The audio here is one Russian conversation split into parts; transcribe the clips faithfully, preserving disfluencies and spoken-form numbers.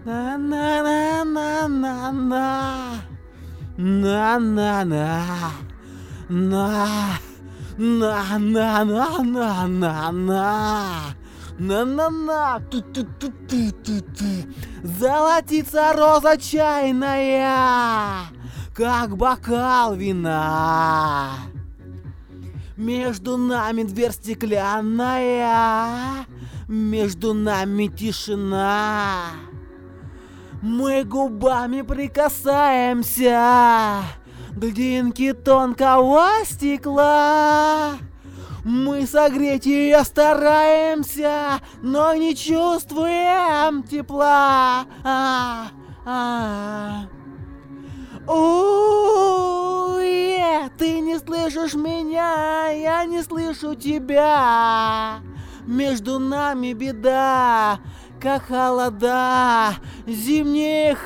На-на-на-на-на-на. На-на-на. На. На-на-на-на-на. На-на-на. Ту-ту-ту-ту-ту-ту. Золотится роза чайная, как бокал вина. Между нами дверь стеклянная, между нами тишина. Мы губами прикасаемся к глинке тонкого стекла. Мы согреть ее стараемся, но не чувствуем тепла. А-а-а. Уе, ты не слышишь меня, я не слышу тебя. Между нами беда, как холода, зимние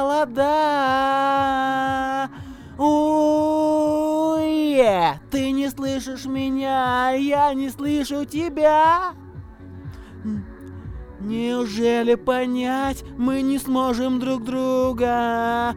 холода. Уе, ты не слышишь меня, я не слышу тебя. Неужели понять мы не сможем друг друга?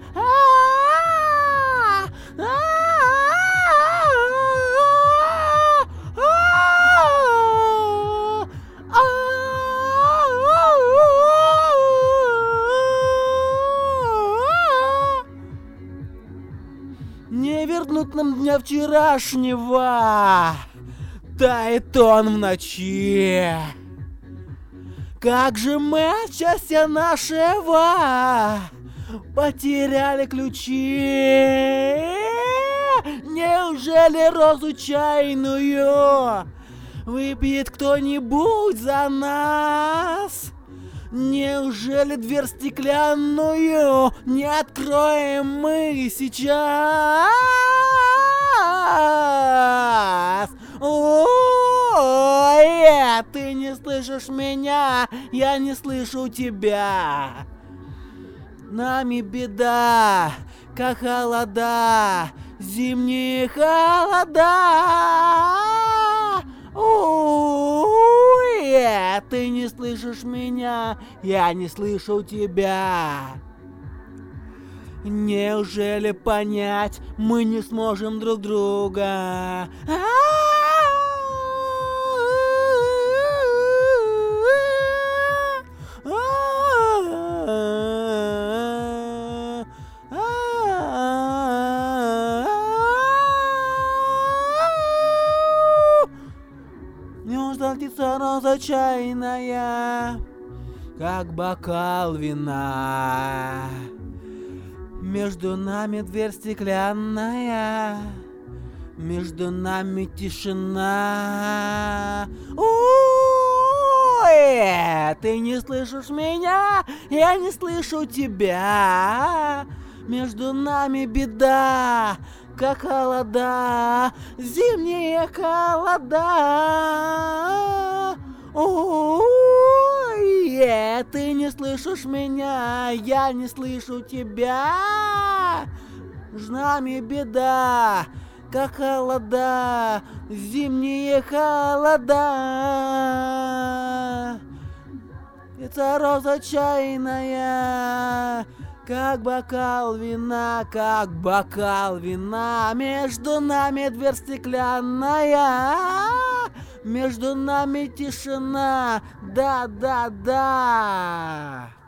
Не вернут нам дня вчерашнего, тает он в ночи. Как же мы от счастья нашего потеряли ключи. Неужели розу чайную выпьет кто-нибудь за нас? Неужели дверь стеклянную не откроем мы сейчас? Ой, ты не слышишь меня, я не слышу тебя. Нами беда, как холода, зимние холода. Ой, ты не слышишь меня, я не слышу тебя. Неужели понять мы не сможем друг друга? Золотится роза чайная, как бокал вина. Между нами дверь стеклянная, между нами тишина. Ой, ты не слышишь меня, я не слышу тебя. Между нами беда, как холода, зимние холода. Ой, ты не слышишь меня, я не слышу тебя. С нами беда, как холода, зимние холода. Это роза чайная, как бокал вина, как бокал вина. Между нами дверь стеклянная, между нами тишина. Да, да, да.